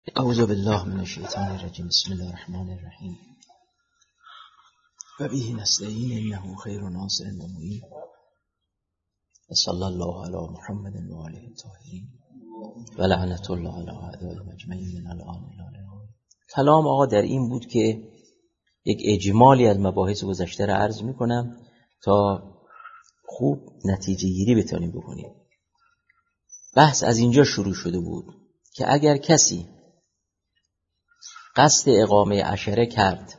اعوذ بالله من الشیطان الرجیم. بسم الله الرحمن الرحیم. و به نستعین انه خیر ناصر و معین. و صلی الله علی محمد و آله الطاهرین و لعنت الله علی اعدائهم اجمعین من الان الی الابد. کلام آقا در این بود که یک اجمالی از مباحث گذشته را عرض میکنم تا خوب نتیجه گیری بتونیم بکنیم. بحث از اینجا شروع شده بود که اگر کسی قصد اقامه عشره کرد،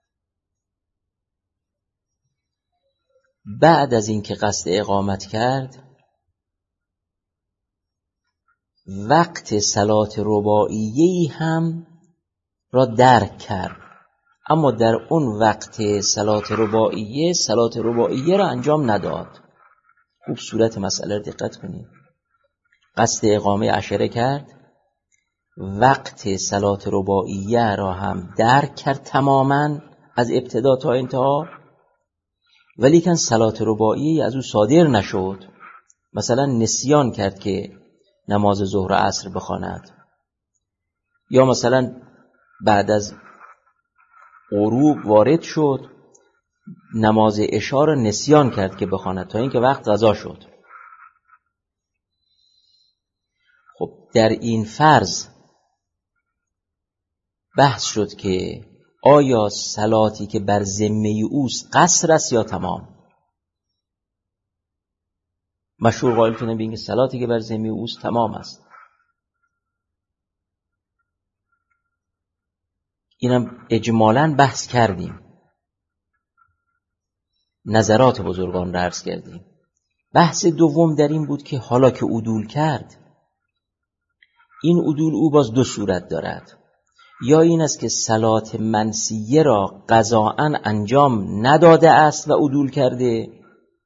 بعد از اینکه قصد اقامت کرد وقت صلات رباعیه‌ای هم را درک کرد، اما در اون وقت صلات رباعیه را انجام نداد. خوب صورت مسئله را دقت کنید. قصد اقامه عشره کرد، وقت صلات رباعیه را هم درک کرد تماما از ابتدا تا انتها، ولیکن صلات رباعیه از او صادر نشد. مثلا نسیان کرد که نماز ظهر و عصر بخواند، یا مثلا بعد از غروب وارد شد نماز عشا را نسیان کرد که بخواند تا اینکه وقت قضا شد. خب در این فرض بحث شد که آیا صلاتی که بر ذمه اوست قصر است یا تمام؟ مشهور قائل شدن به اینکه صلاتی که بر ذمه اوست تمام است. اینم اجمالاً بحث کردیم، نظرات بزرگان را عرض کردیم. بحث دوم در این بود که حالا که عدول کرد، این عدول او باز دو صورت دارد. یا این است که صلات منسیه را قضاءً انجام نداده است و عدول کرده.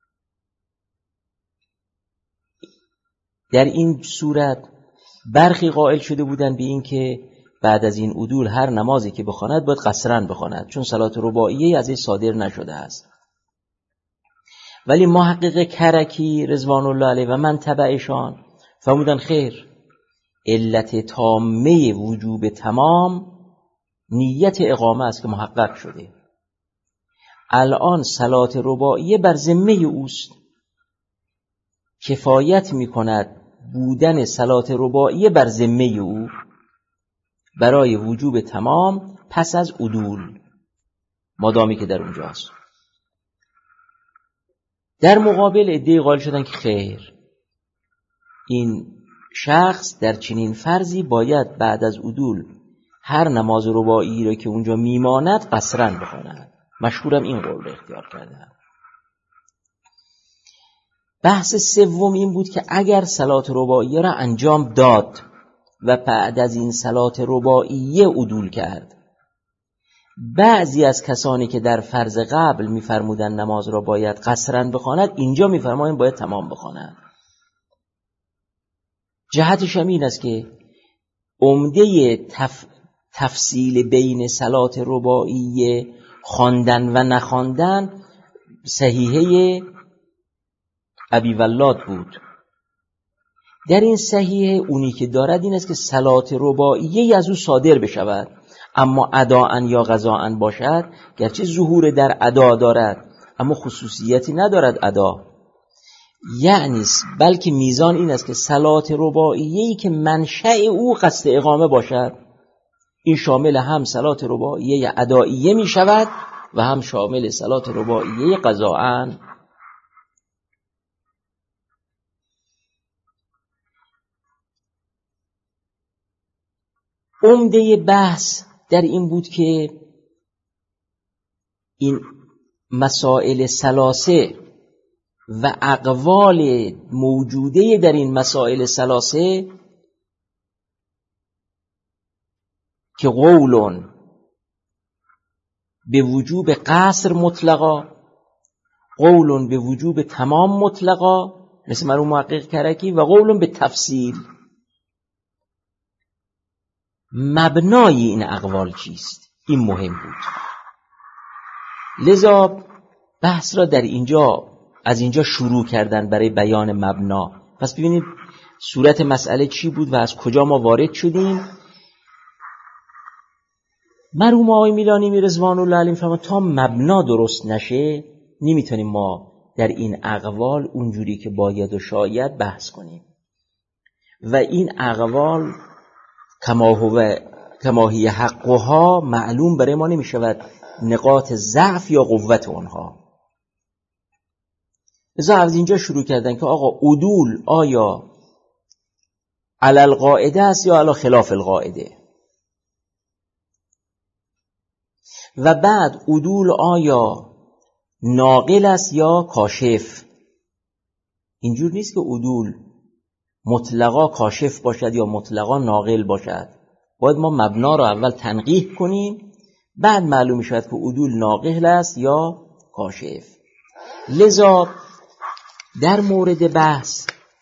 در این صورت برخی قائل شده بودند به این که بعد از این عدول هر نمازی که بخواند باید قصراً بخواند، چون صلات رباعیه از این صادر نشده است. ولی محقق کرکی رضوان الله علیه و من تبعشان فرمودند خیر، علت تامه وجوب تمام نیت اقامه است که محقق شده. الان صلات رباعیه بر ذمه اوست، کفایت میکند بودن صلات رباعیه بر ذمه او برای وجوب تمام پس از عدول، مادامی که در اونجاست. در مقابل عده‌ای قائل شدن که خیر، این شخص در چنین فرضی باید بعد از عدول هر نماز رباعی را که اونجا میماند قصراً بخواند. مشهورم این قول را اختیار کردن. بحث سوم این بود که اگر صلات رباعیه را انجام داد و بعد از این صلات رباعیه عدول کرد، بعضی از کسانی که در فرض قبل میفرمودن نماز را باید قصراً بخواند، اینجا میفرمایند باید تمام بخواند. جهتش هم این است که عمده تفصیل بین صلات رباعیه خواندن و نخواندن صحیحه ابی ولاد بود. در این صحیحه اونی که دارد این است که صلات رباعیه از او صادر بشود، اما اداءً یا قضاءً باشد، گرچه ظهور در ادا دارد اما خصوصیتی ندارد ادا. یعنی بلکه میزان این است که صلات رباعیه‌ای که منشأ او قصد اقامه باشد، این شامل هم صلات رباعیه ادائیه می شود و هم شامل صلات رباعیه قضاءً. عمده بحث در این بود که این مسائل ثلاثه و اقوال موجوده در این مسائل ثلاثه که قول به وجوب قصر مطلقا، قول به وجوب تمام مطلقا مثل مرحوم محقق کرکی، و قول به تفصیل، مبنای این اقوال چیست؟ این مهم بود. لذا بحث را از اینجا شروع کردن برای بیان مبنا. پس ببینید صورت مسئله چی بود و از کجا ما وارد شدیم. مرحوم آقای میلانی رضوان الله علیهم فرمود تا مبنا درست نشه نمیتونیم ما در این اقوال اونجوری که باید و شاید بحث کنیم و این اقوال کما هی حقها معلوم برای ما نمیشود نقاط ضعف یا قوت اونها. لذا از اینجا شروع کردن که آقا عدول آیا علی القاعده است یا علی خلاف القاعده، و بعد عدول آیا ناقل است یا کاشف. اینجور نیست که عدول مطلقا کاشف باشد یا مطلقا ناقل باشد، باید ما مبنا را اول تنقیح کنیم بعد معلوم شود که عدول ناقل است یا کاشف. لذا در مورد بحث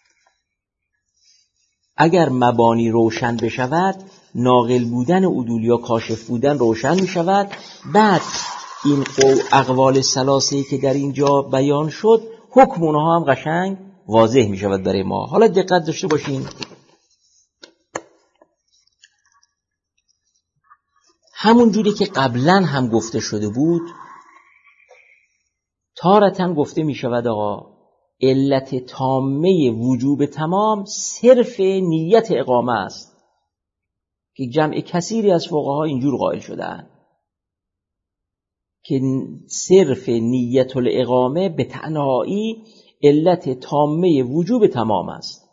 اگر مبانی روشن بشود ناقل بودن عدول یا کاشف بودن روشن می شود، بعد این اقوال ثلاثه‌ای که در اینجا بیان شد حکم اونها هم قشنگ واضح می شود برای ما. حالا دقت داشته باشین، همون جوری که قبلا هم گفته شده بود تارتاً گفته می شود آقا علت تامه وجوب تمام صرف نیت اقامه است که جمع کثیری از فقها اینجور قائل شدند که صرف نیت الاقامه به تنهایی علت تامه وجوب تمام است.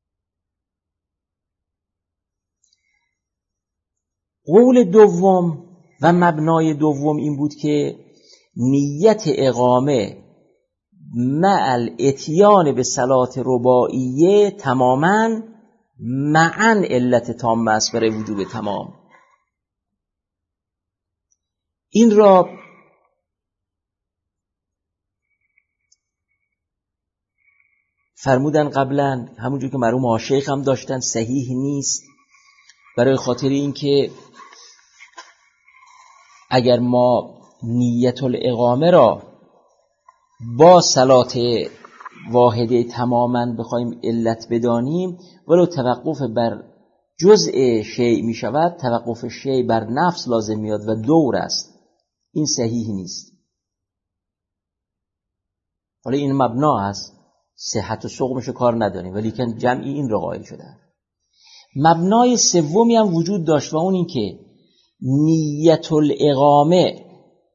قول دوم و مبنای دوم این بود که نیت اقامه مع الاتیان به صلات رباعیه تماما معاً علت تامه است برای وجوب تمام. این را فرمودن قبلا، همونجور که مرحوم شیخ هم داشتن، صحیح نیست برای خاطر اینکه اگر ما نیت الاقامه را با صلات واحده تماما بخوایم علت بدانیم ولو توقف بر جزء شیء می شود، توقف شیء بر نفس لازم میاد و دور است. این صحیح نیست. حالا این مبنا است، صحت و سقمش کار نداریم، ولی که جمعی این را قائل شدن. مبنای سومی هم وجود داشت و اون این که نیت الاقامه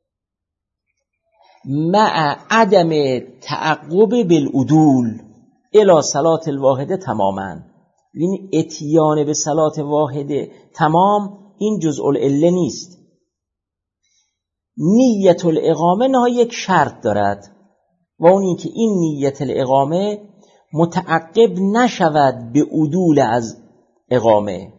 مع عدم تعقب بالعدول الی صلات الواحده تماما. این اتیان به صلات واحده تمام این جزء العله نیست. نیت الاقامه نه یک شرط دارد و اون این که این نیت الاقامه متعقب نشود به عدول از اقامه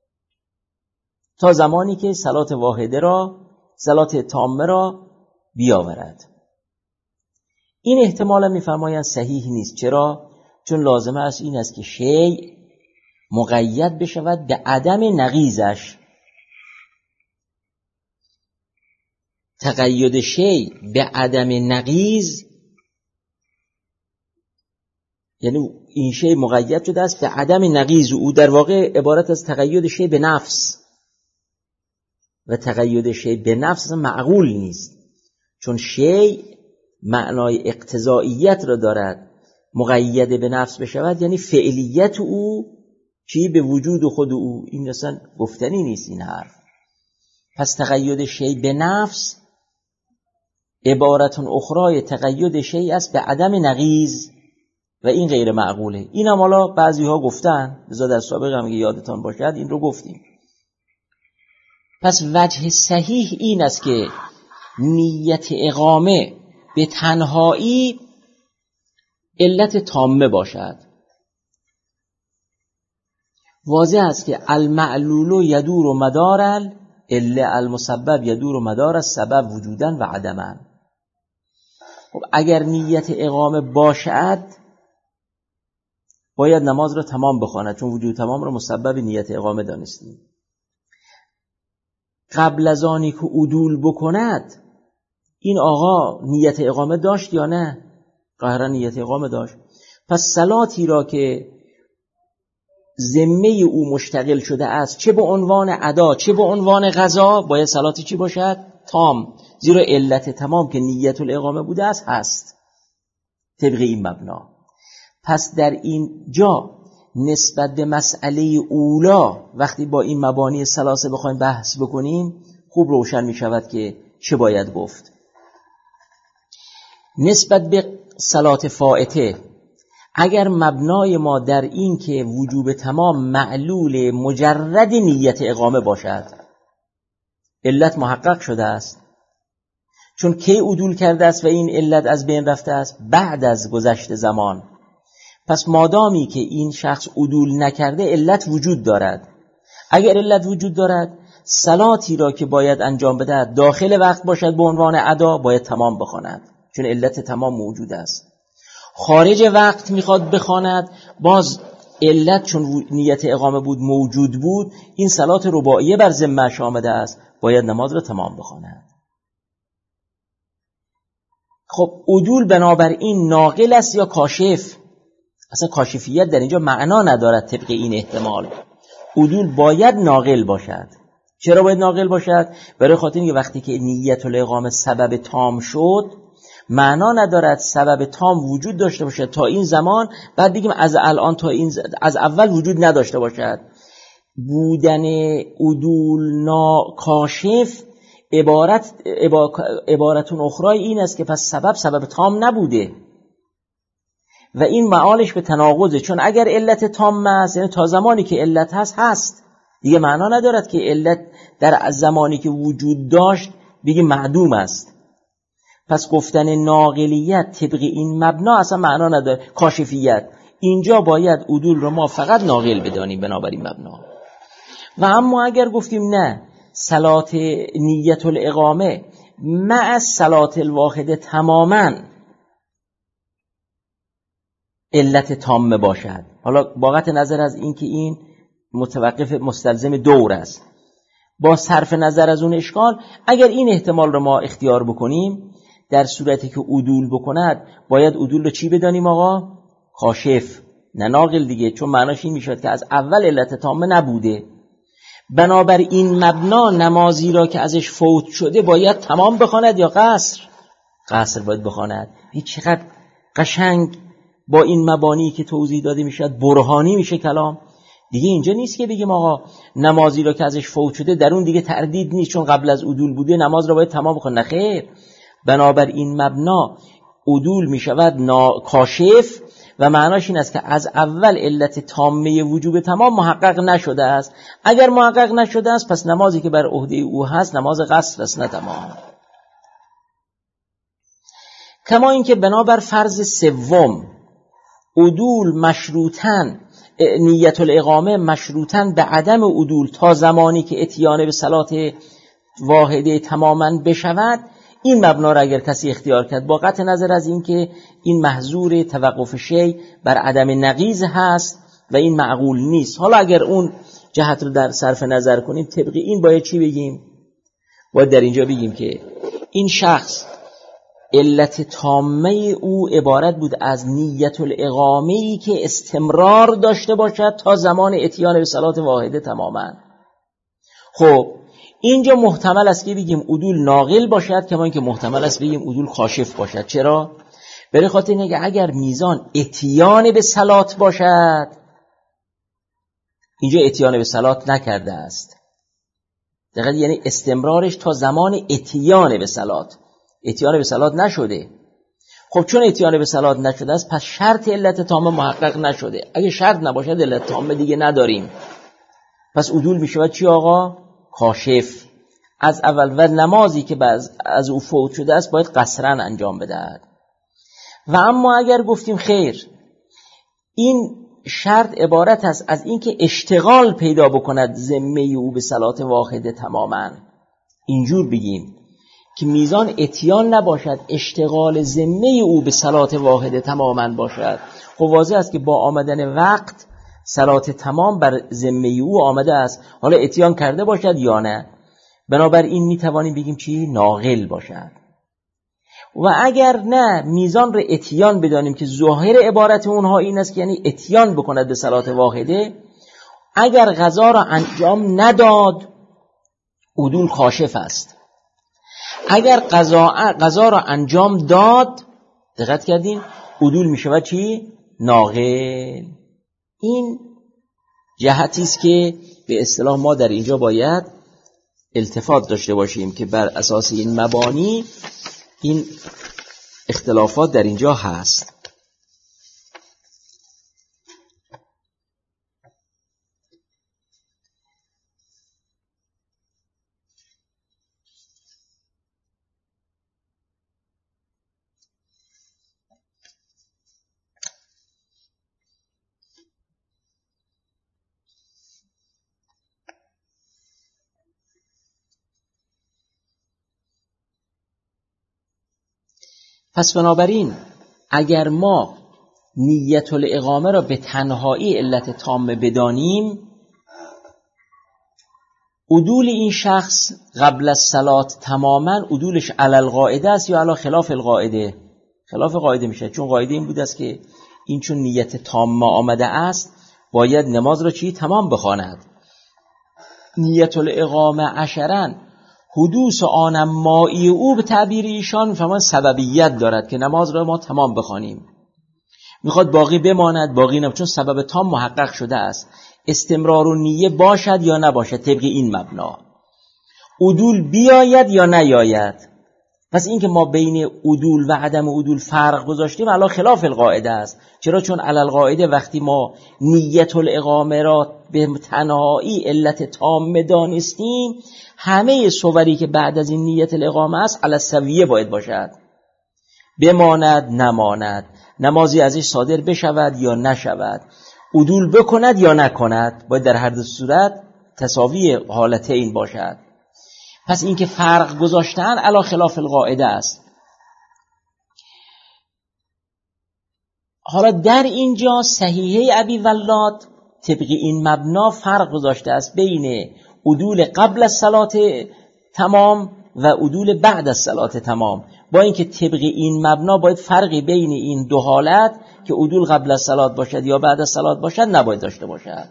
تا زمانی که صلات واحده را، صلات تامه را بیاورد. این احتمالا میفرمایند صحیح نیست. چرا؟ چون لازمه است این است که شیء مقید بشود به عدم نقیضش. تقید شیء به عدم نقیض یعنی این شیء مقید شده است به عدم نقیض، او در واقع عبارت از تقید شیء به نفس و تقید شیء به نفس معقول نیست، چون شیء معنای اقتضائیت را دارد. مقید به نفس بشود یعنی فعلیت او چی به وجود خود او، این اصلا گفتنی نیست این حرف. پس تقید شیء به نفس عبارت اخرای تقید شیء است به عدم نقیض و این غیر معقوله. این هم حالا بعضی ها گفتن، بذار در سابق هم یادتان باشد این رو گفتیم. پس وجه صحیح این است که نیت اقامه به تنهایی علت تامه باشد. واضح است که المعلول یدور مدار الا المسبب یدور مدار السبب وجودن و عدمن. خب اگر نیت اقامه باشد باید نماز را تمام بخواند، چون وجود تمام را مسبب نیت اقامه دانستیم. قبل از آنی که عدول بکند این آقا نیت اقامه داشت یا نه؟ قاهرا نیت اقامه داشت. پس صلاتی را که ذمه او مشتغل شده است، چه به عنوان ادا چه به عنوان قضا، باید صلات چی باشد؟ تام. زیرا علت تمام که نیت الاقامه بوده است هست طبق این مبنا. پس در این جا نسبت به مسئله اولا وقتی با این مبانی ثلاثه بخوایم بحث بکنیم خوب روشن می شود که چه باید گفت. نسبت به صلات فائته اگر مبنای ما در این که وجوب تمام معلول مجرد نیت اقامه باشد، علت محقق شده است، چون کی عدول کرده است و این علت از بین رفته است؟ بعد از گذشت زمان. پس مادامی که این شخص عدول نکرده علت وجود دارد. اگر علت وجود دارد صلاتی را که باید انجام بده داخل وقت باشد به عنوان ادا باید تمام بخواند، چون علت تمام موجود است. خارج وقت میخواد بخواند، باز علت چون نیت اقامه بود موجود بود، این صلات رباعیه بر ذمه‌اش آمده است، باید نماز را تمام بخواند. خب عدول بنابراین ناقل است یا کاشف؟ اصلا کاشفیت در اینجا معنا ندارد طبق این احتمال. عدول باید ناقل باشد. چرا باید ناقل باشد؟ برای خاطر اینکه وقتی که نیت الاقامه سبب تام شد معنا ندارد سبب تام وجود داشته باشد تا این زمان، بعد بگیم از الان تا این از اول وجود نداشته باشد. بودن عدول کاشف عبارتون اخرای این است که پس سبب تام نبوده و این معالش به تناقضه، چون اگر علت تام است یعنی تا زمانی که علت هست دیگه معنا ندارد که علت در زمانی که وجود داشت بگیم معدوم است. پس گفتن ناقلیت طبق این مبنا اصلا معنا نداره. کاشفیت اینجا باید عدول رو ما فقط ناقل بدانیم بنابراین مبنا. و اما اگر گفتیم نه صلات نیت الاقامه مع صلات الواحده تماما علت تامه باشد، حالا باقت نظر از این که این متوقف مستلزم دور است، با صرف نظر از اون اشکال اگر این احتمال رو ما اختیار بکنیم در صورتی که عدول بکند باید عدول رو چی بدانیم آقا؟ کاشف، نه ناقل دیگه، چون معناش این میشد که از اول علت تامه نبوده. بنابر این مبنا نمازی را که ازش فوت شده باید تمام بخواند یا قصر؟ قصر باید بخواند. این چقدر قشنگ با این مبانی که توضیح داده میشد برهانی میشه کلام. دیگه اینجا نیست که بگیم آقا نمازی را که ازش فوت شده در اون دیگه تردید نیست چون قبل از عدول بوده نماز را باید تمام بخواند. نه خیر، بنابر این مبنا عدول میشود کاشف و معناش این است که از اول علت تامه وجوب تمام محقق نشده است. اگر محقق نشده است پس نمازی که بر عهده او هست نماز قصر است نه تمام. کما اینکه بنابر فرض سوم عدول مشروطاً نیت الاقامه مشروطاً به عدم عدول تا زمانی که اتیان به صلات واحده تماماً بشود، این مبنا را اگر کسی اختیار کرد با قطع نظر از این که این محظور توقف شیء بر عدم نقیض هست و این معقول نیست. حالا اگر اون جهت رو در صرف نظر کنیم طبق این باید چی بگیم؟ باید در اینجا بگیم که این شخص علت تامه او عبارت بود از نیت الاقامه‌ای که استمرار داشته باشد تا زمان اتیان به صلات واحده تماما. خب اینجا محتمل است که بگیم عدول ناقل باشد، کما اینکه محتمل است بگیم عدول کاشف باشد. چرا؟ برای خاطر اینکه اگر میزان اتیان به صلات باشد، اینجا اتیان به صلات نکرده است، دقیقاً یعنی استمرارش تا زمان اتیان به صلات، اتیان به صلات نشده. خب چون اتیان به صلات نشده است پس شرط علت تامه محقق نشده. اگه شرط نباشد علت تامه دیگه نداریم، پس عدول میشود چی آقا؟ کاشف از اول و نمازی که از او فوت شده است باید قصرا انجام بدهد. و اما اگر گفتیم خیر این شرط عبارت است از اینکه اشتغال پیدا بکند ذمه او به صلات واحده تماما، اینجور بگیم که میزان اتیان نباشد، اشتغال ذمه او به صلات واحده تماما باشد. خب واضح است که با آمدن وقت صلات تمام بر ذمه او آمده است، حالا اتیان کرده باشد یا نه. بنابراین میتوانیم بگیم چی؟ ناقل باشد. و اگر نه میزان را اتیان بدانیم که ظاهر عبارت اونها این است که یعنی اتیان بکند به صلات واحده، اگر قضا را انجام نداد عدول کاشف است. اگر قضا را انجام داد، دقت کردین، عدول می شود چی؟ ناقل. این جهتی است که به اصطلاح ما در اینجا باید التفات داشته باشیم که بر اساس این مبانی این اختلافات در اینجا هست. پس بنابراین اگر ما نیت الاقامه را به تنهایی علت تامه بدانیم، عدول این شخص قبل از صلات تماما عدولش علی القاعده است یا علی خلاف القاعده؟ خلاف قاعده میشه، چون قاعده این بود است که این چون نیت تامه آمده است باید نماز را چی؟ تمام بخواند. نیت الاقامه عشرا حدوث آن مائی او به تعبیر ایشان فهمان سببیت دارد که نماز را ما تمام بخوانیم. میخواد باقی بماند، باقی نم، چون سبب تام محقق شده است. استمرار و نیه باشد یا نباشد طبق این مبنا، عدول بیاید یا نیاید. پس این که ما بین عدول و عدم عدول فرق گذاشتیم علی خلاف القاعده است. چرا؟ چون علی القاعده وقتی ما نیت الاقامه را به تنهایی علت تامه دانستیم، همه صوری که بعد از این نیت الاقامه است علی السویه باید باشد، بماند نماند، نمازی ازش صادر بشود یا نشود، عدول بکند یا نکند، باید در هر دو صورت تساوی حالتین باشد. پس این که فرق گذاشتن علی خلاف القاعده است. حالا در اینجا صحیحه ابی ولاد طبق این مبنا فرق گذاشته است بین عدول قبل از صلات تمام و عدول بعد از صلات تمام، با اینکه طبق این مبنا باید فرقی بین این دو حالت که عدول قبل از صلات باشد یا بعد از صلات باشد نباید داشته باشد.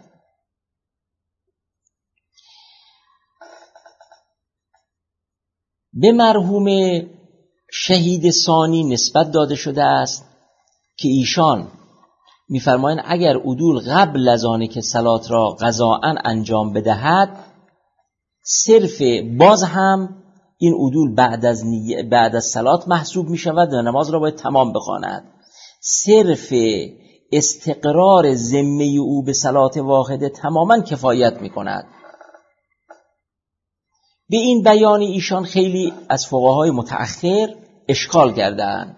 به مرحوم شهید ثانی نسبت داده شده است که ایشان می‌فرمایند اگر عدول قبل از آنی که صلات را قضاءً انجام بدهد، صرف باز هم این عدول بعد از صلات محسوب می‌شود و نماز را باید تمام بخواند. صرف استقرار ذمه او به صلات واحده تماماً کفایت می‌کند. به این بیان ایشان خیلی از فقهای متأخر اشکال کردند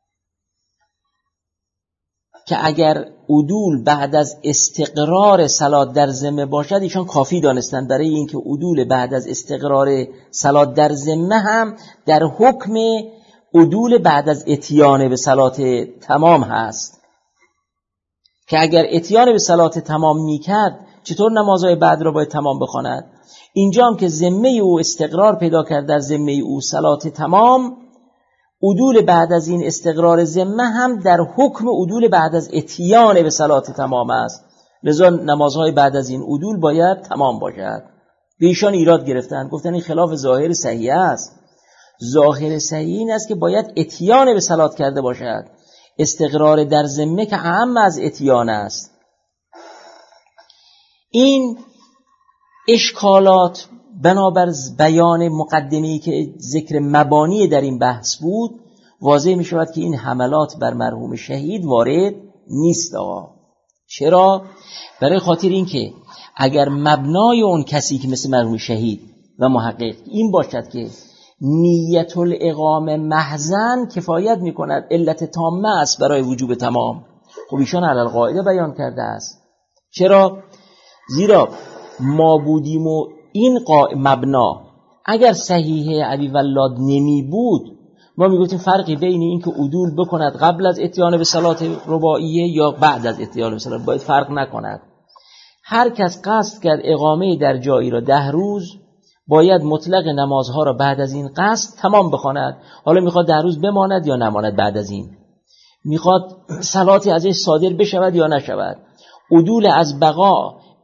که اگر عدول بعد از استقرار صلات در ذمه باشد ایشان کافی دانستند برای اینکه عدول بعد از استقرار صلات در ذمه هم در حکم عدول بعد از اتیان به صلات تمام هست، که اگر اتیان به صلات تمام میکرد چطور نمازهای بعد را باید تمام بخواند؟ اینجا هم که ذمه او استقرار پیدا کرد در ذمه او صلات تمام، عدول بعد از این استقرار ذمه هم در حکم عدول بعد از اتیان به صلات تمام است، لذا نمازهای بعد از این عدول باید تمام باشد. به ایشان ایراد گرفتن، گفتن این خلاف ظاهر صحیح است. ظاهر صحیح این است که باید اتیان به صلات کرده باشد، استقرار در ذمه که اهم از اتیان است. این اشکالات بنابر بیان مقدمه‌ای که ذکر مبانی در این بحث بود واضح می شود که این حملات بر مرحوم شهید وارد نیست. چرا؟ برای خاطر این که اگر مبنای اون کسی که مثل مرحوم شهید و محقق این باشد که نیت الاقامه محضاً کفایت می کند، علت تامه است برای وجوب تمام، خب ایشان علی القاعده بیان کرده است. چرا؟ زیرا ما بودیم و این مبنا اگر صحیحه ابی ولاد نمی بود ما میگفتیم فرقی بین این که عدول بکند قبل از اتیان به صلات رباعیه یا بعد از اتیان به صلات باید فرق نکند. هر کس قصد کرد اقامه در جایی را 10 روز باید مطلق نمازها را بعد از این قصد تمام بخواند. حالا میخواد 10 روز بماند یا نماند، بعد از این میخواد صلاتی ازش صادر بشود یا نشود، عدول از بقا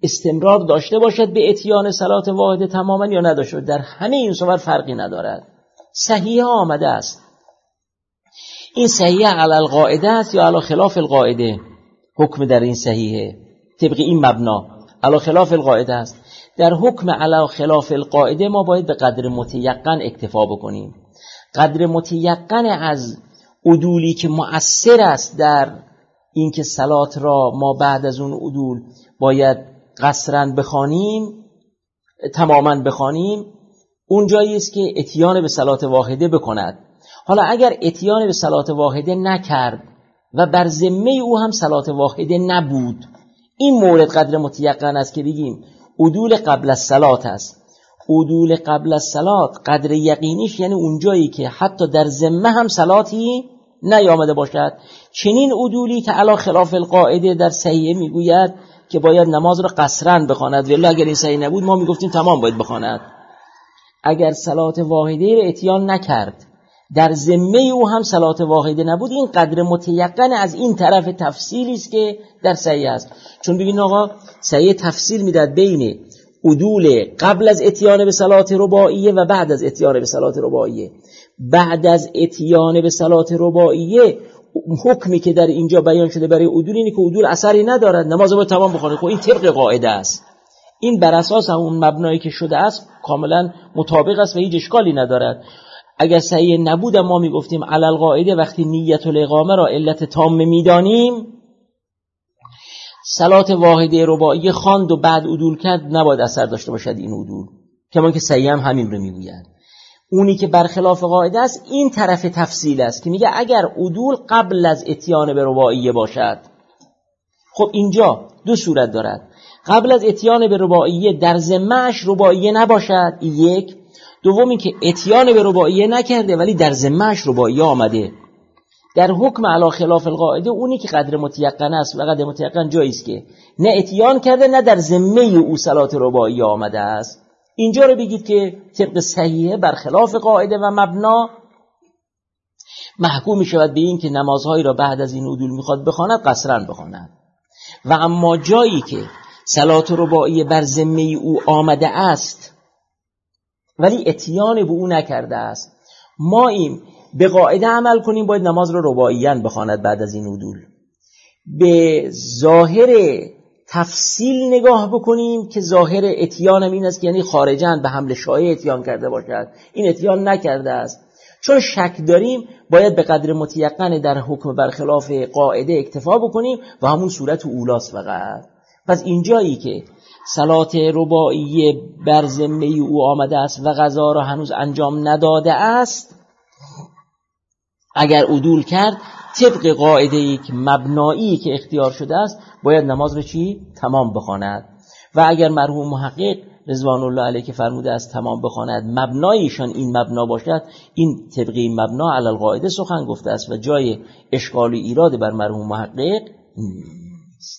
استمرار داشته باشد به اتیان صلات واحده تماما یا نداشته، در همه این صور فرقی ندارد. صحیح آمده است. این صحیح علی القاعده است یا علی خلاف القاعده؟ حکم در این صحیحه طبق این مبنا علی خلاف القاعده است. در حکم علی خلاف القاعده ما باید به قدر متیقن اکتفا بکنیم. قدر متیقن از عدولی که مؤثر است در اینکه صلات را ما بعد از اون عدول باید قصراً بخوانیم، تماماً بخوانیم، اون جایی است که اتیان به صلات واحده بکند. حالا اگر اتیان به صلات واحده نکرد و بر ذمه او هم صلات واحده نبود، این مورد قدر متیقن است که بگیم عدول قبل از صلات است. عدول قبل از صلات قدر یقینیش یعنی اون جایی که حتی در ذمه هم صلاتی نیامده باشد. چنین عدولی که علی خلاف القاعده در صحیح میگوید که باید نماز را قصراً بخواند، ولی اگر این صحیح نبود ما میگفتیم تمام باید بخواند. اگر صلات واحده را اتیان نکرد، در ذمه او هم صلات واحده نبود، این قدر متیقن از این طرف تفصیلی است که در صحیح است. چون ببین آقا صحیح تفصیل میداد بین عدول قبل از اتیان به صلات رباعیه و بعد از اتیان به صلات رباعیه. بعد از اتیان به صلات رباعیه حکمی که در اینجا بیان شده برای عدول اینه که عدول اثری ندارد، نماز باید تمام بخونه. خب این طبق قاعده است، این بر اساس اون مبنایی که شده است کاملا مطابق است و هیچ اشکالی ندارد. اگر صحیح نبود ما میگفتیم علی القاعده وقتی نیت الاقامه را علت تامه میدانیم، صلات واحده رباعیه خواند و بعد عدول کرد نباید اثر داشته باشد این عدول، کما که صحیح هم همین رو میگوید. اونی که برخلاف قاعده است این طرف تفصیل است که میگه اگر عدول قبل از اتیان به رباعیه باشد. خب اینجا دو صورت دارد. قبل از اتیان به رباعیه در ذمه‌اش رباعیه نباشد، یک. دوم این که اتیان به رباعیه نکرده ولی در ذمه‌اش رباعیه آمده. در حکم علی خلاف القاعده اونی که قدر متیقن است و قدر متیقن جایی است که نه اتیان کرده نه در ذمه او صلات رباعیه آمده است. اینجا رو بگید که طبق صحیحه برخلاف قاعده و مبنا محکوم می شود به این که نمازهایی را بعد از این عدول میخواد بخواند قصراً بخواند. و اما جایی که صلات رباعیه بر ذمه او آمده است ولی اتیان به او نکرده است، ما این به قاعده عمل کنیم باید نماز را رباعیاً بخواند بعد از این عدول. به ظاهر تفصیل نگاه بکنیم که ظاهر اتیان هم این است که یعنی خارجاً به حمل شایع اتیان کرده باشد، این اتیان نکرده است. چون شک داریم باید به قدر متیقن در حکم برخلاف قاعده اکتفا بکنیم و همون صورت اولاست فقط. پس اینجایی که صلات رباعیه بر ذمه او آمده است و قضا را هنوز انجام نداده است، اگر عدول کرد طبق قاعده‌ای که مبنایی که اختیار شده است باید نماز را تمام بخواند. و اگر مرحوم محقق رضوان الله علیه که فرموده است تمام بخواند مبنایشان این مبنا باشد، این طبق این مبنا علی القاعده سخن گفته است و جای اشکال و ایراد بر مرحوم محقق نیست.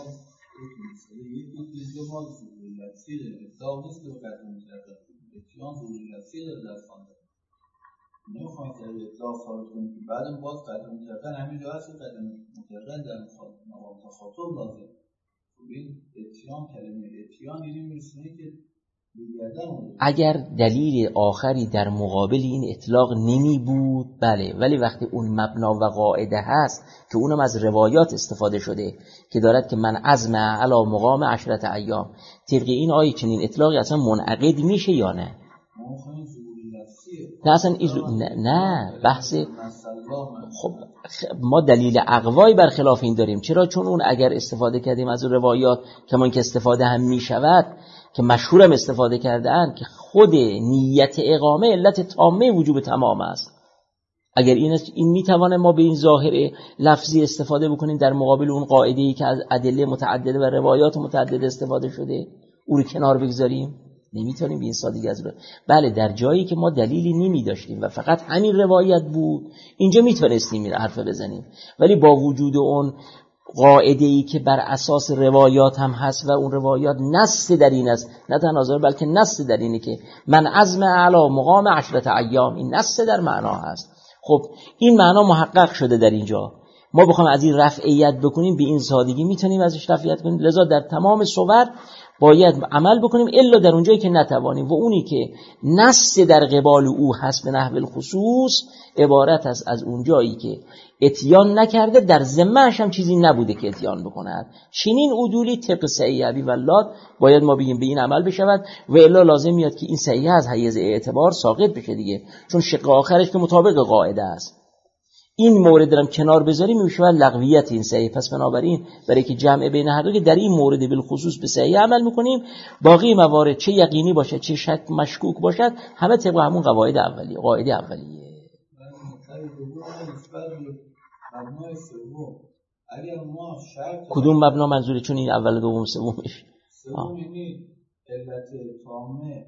نمیخوایم که اطلاق ثابت کنیم که بعدم باز قدر متقن همین جا هست که قدر متقن در مقام تخاطب لازم. این اتیان کلمه اتیان اینی میرسونه که اگر دلیل آخری در مقابل این اطلاق نمی بود بله، ولی وقتی اون مبنا و قاعده هست که اونم از روایات استفاده شده که دارد که من عزم علی مقام 10 ایام، طبق این آیه چنین اطلاقی اصلا منعقد میشه یا نه؟ نه اصلا نه بحث. خب ما دلیل اقوایی برخلاف این داریم. چرا؟ چون اون اگر استفاده کردیم از روایات کمان که استفاده هم می شود که مشهورم استفاده کردن که خود نیت اقامه علت تامه وجوب تمام است. اگر این می توانه ما به این ظاهر لفظی استفاده بکنیم در مقابل اون قاعده‌ای که از ادله متعدده و روایات متعدده استفاده شده، او رو کنار بگذاریم؟ نمیتونیم به این سادگی از بله در جایی که ما دلیلی نمی داشتیم و فقط همین روایت بود اینجا میتونستیم این حرف بزنیم، ولی با وجود اون قاعده‌ای که بر اساس روایات هم هست و اون روایات نص در این است، نه تنها ظاهر بلکه نص در اینه که من عزم اعلی مقام 10 ایام، این نص در معنا هست. خب این معنا محقق شده در اینجا. ما بخوایم از این رفعیت بکنیم به این سادگی میتونیم ازش رفعیت کنیم. لذا در تمام صور باید عمل بکنیم الا در اونجایی که نتوانیم، و اونی که نص در قبال او هست به نحو الخصوص عبارت است از اونجایی که اتیان نکرده، در ذمه‌اش هم چیزی نبوده که اتیان بکند. چنین عدولی طبق صحیح ابی ولاد باید ما بگیم به این عمل بشود، و الا لازم میاد که این صحیح از حیز اعتبار ساقط بشه دیگه، چون شق آخرش که مطابق قاعده است. این مورد رو کنار بذاریم میشه لغویت این صحیح. پس بنابراین برای که جمع بین هر دو که در این مورد بالخصوص به صحیح عمل میکنیم، باقی موارد چه یقینی باشه چه شک مشکوک باشد همه طبق همون قواعد اولیه. قاعده اولیه. اگر ما شرط کدوم مبنا منظوره؟ چون این اول دوم سومش سوم یعنی علت تامه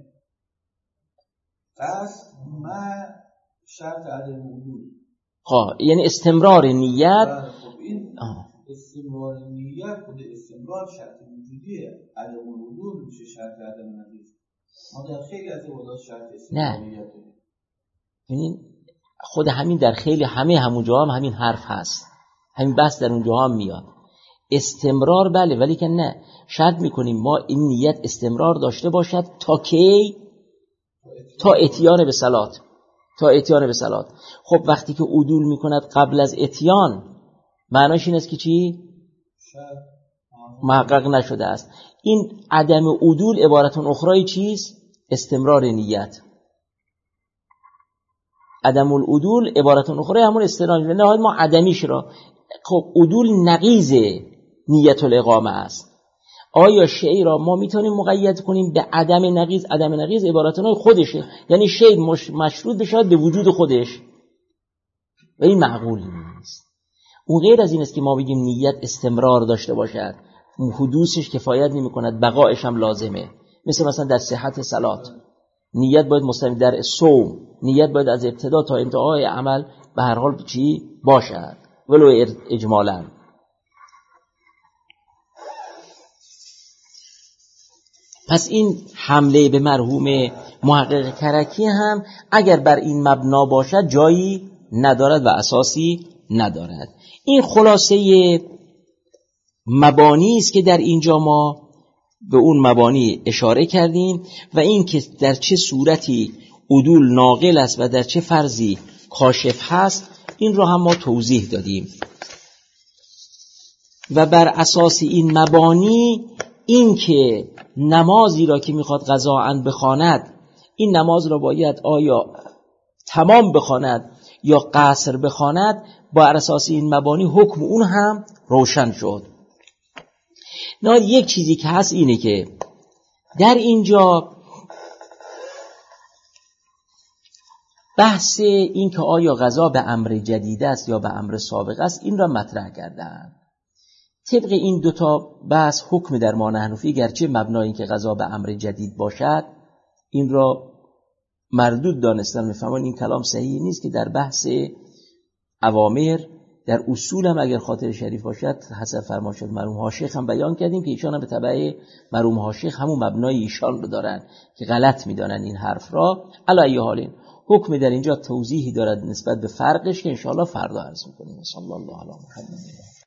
پس ما شرط عدم وجود یعنی استمرار نیت. خب این استمرار نیت خود استمرار شرط وجودیه، عدم وجود میشه شرط عدم نقیض. ما در خیلی از عبادات شرط استمرار نیت داریم. یعنی خود همین در خیلی همون جاها هم همین حرف هست، همین بحث در اون جاها هم میاد. استمرار بله، ولی که نه شرط میکنیم ما این نیت استمرار داشته باشد تا کی؟ تا اتیان به صلات. تا اتیان به صلات. خب وقتی که عدول میکند قبل از اتیان معناش این است که چی؟ محقق نشده است. این عدم عدول عبارتون اخرای چیست؟ استمرار نیت. عدم العدول عبارتون اخرای همون استمرار نیت. نهایت ما عدمیش را، خب عدول نقیض نیت الاقامه است. آیا شیء را ما میتونیم مقید کنیم به عدم نقیض؟ عدم نقیض عبارتون خودشه، یعنی شیء مشروط بشه به وجود خودش، و این معقول نیست. اون غیر از این است که ما بگیم نیت استمرار داشته باشد، حدوثش کفایت نمی کند، بقایش هم لازمه. مثلا در صحت صلات نیت باید مستمر، در صوم نیت باید از ابتدا تا انتهای عمل به هر حال چی باشد ولو اجمالاً. پس این حمله به مرحوم محقق کرکی هم اگر بر این مبنا باشد جایی ندارد و اساسی ندارد. این خلاصه مبانی است که در اینجا ما به اون مبانی اشاره کردیم، و این که در چه صورتی عدول ناقل است و در چه فرضی کاشف هست این رو هم ما توضیح دادیم. و بر اساس این مبانی این که نمازی را که میخواد قضاءً بخواند، این نماز را باید آیا تمام بخواند یا قصر بخواند، بر اساس این مبانی حکم اون هم روشن شد. نه یک چیزی که هست اینه که در اینجا بحث این که آیا قضا به امر جدید است یا به امر سابق است این را مطرح کردن. طبق این دوتا بحث حکم در ما حنفی گرچه مبنای این که قضا به امر جدید باشد این را مردود دانستن، میفهمن این کلام صحیح نیست که در بحث اوامر در اصول هم اگر خاطر شریف باشد حسب فرمایشات مرحوم حاشیخ هم بیان کردیم که ایشان هم به تبع مرحوم حاشیخ همون مبنای ایشان رو دارن که غلط میدانن این حرف را. علی ای حال حکم در اینجا توضیحی دارد نسبت به فرقش که انشاءالله فردا عرض می‌کنیم. صلی الله علی محمد.